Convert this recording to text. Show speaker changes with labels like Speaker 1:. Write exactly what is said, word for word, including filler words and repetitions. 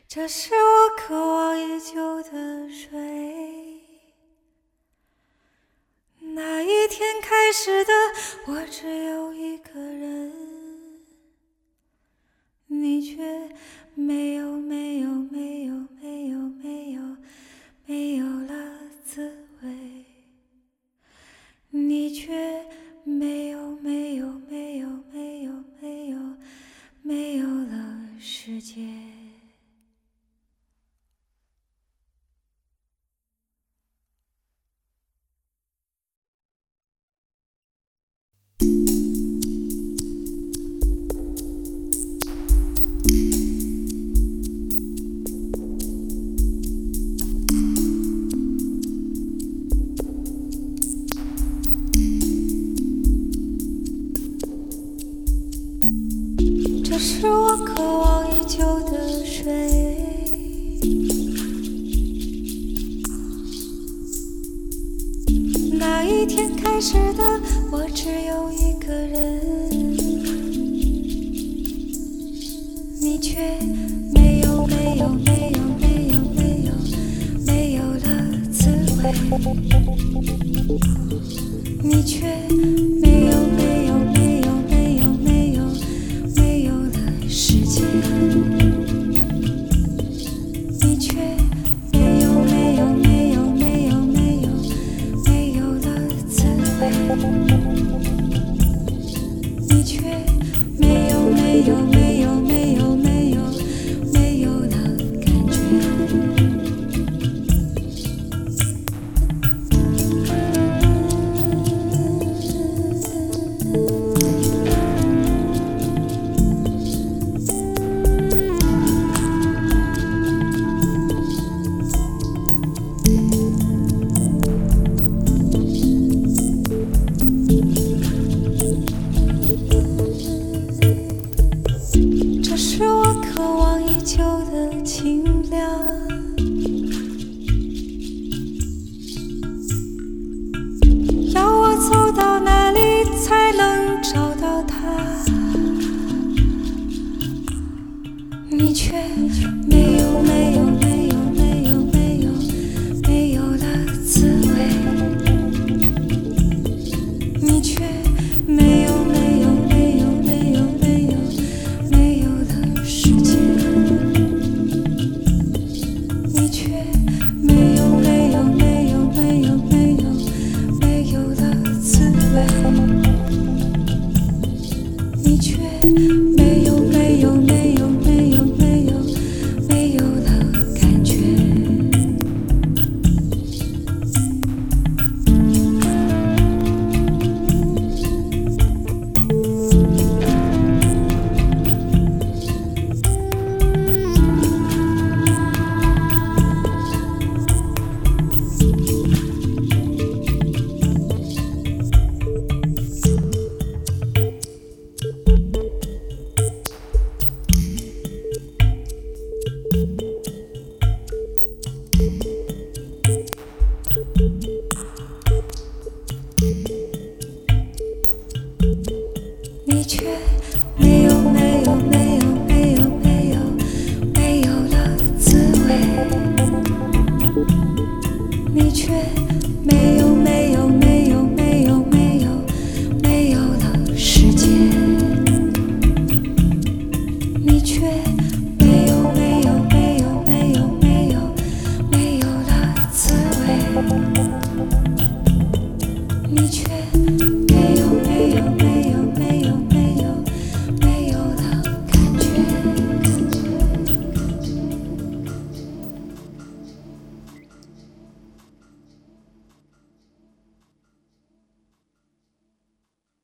Speaker 1: 这是我渴望已久的水。那一天开始的，我只有一个人，你却没有没有没有没有没有没有了滋味，你却没有没有没有没有没有没有了世界。这是我渴望已久的水，那一天开始的，我只有一个人，你却没有没有没有没有没有没有了滋味，你却没有没有没有没有没有没有了世界，你却没有没有没有没有没有没有了滋味，你却没有没有没有没有没有没有了感觉。这是我渴望已久的清凉，要我走到哪里才能找到它，你却没有没有没有没有没有没有了滋味，你却没有没有没有没有没有没有了世界，你却没有没有没有没有没有没有了滋味，你却没有没有没有没有没有没有了感觉。你却没有没有没有没有没有没有了滋味，你却没有没有没有没有没有没有了世界，你却